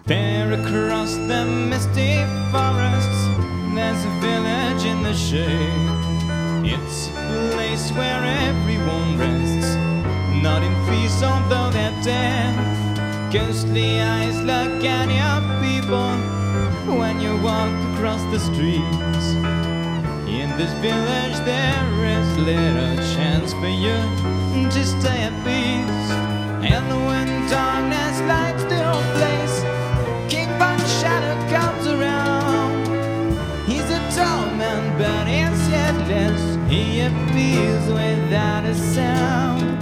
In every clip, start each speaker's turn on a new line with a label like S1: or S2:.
S1: There across the misty forests, there's a village in the shade. It's a place where everyone rests, not in peace although they're dead. Ghostly eyes look at your people when you walk across the streets. In this village there is little chance for you to stay at peace. And when darkness lights the whole place, King Von Shadow comes around. He's a tall man but he's headless. He appears without a sound.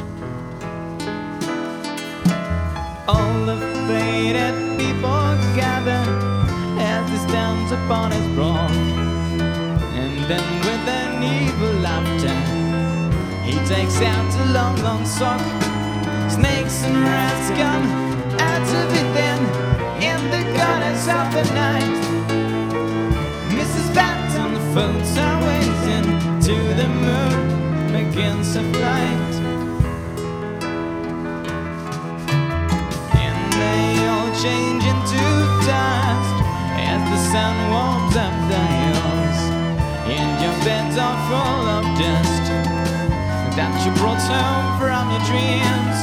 S1: All the faded people gather as he stands upon his throne. And then with an evil laughter he takes out a long, long sock. Snakes and rats come out of within in the corners of the night. Mrs. Bat on the phones are waiting to the moon begins a flight. And they all change into dust as the sun warms up the hills. And your beds are full of dust that you brought home from your dreams.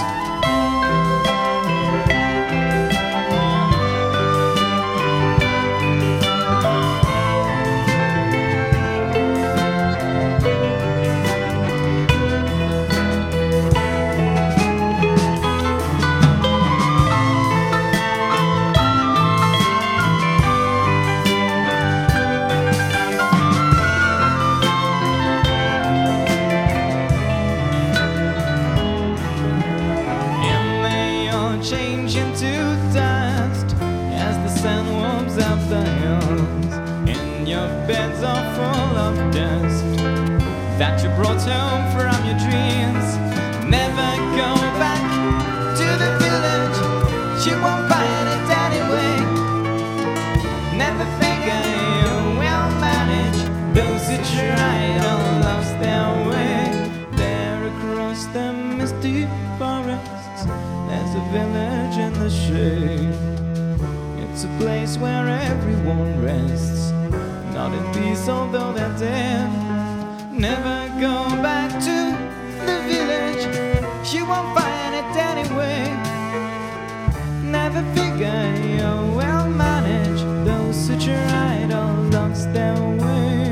S1: Change into dust as the sun warms up the hills. And your beds are full of dust that you brought home from your dreams. Never go back to the village, you won't find it anyway. Never figure you will manage, those who tried all lost their way. There across the misty forests, there's a village in the shade. It's a place where everyone rests, not in peace although they're dead. Never go back to the village, you won't find it anyway. Never figure you will manage, those who tried all lost their way.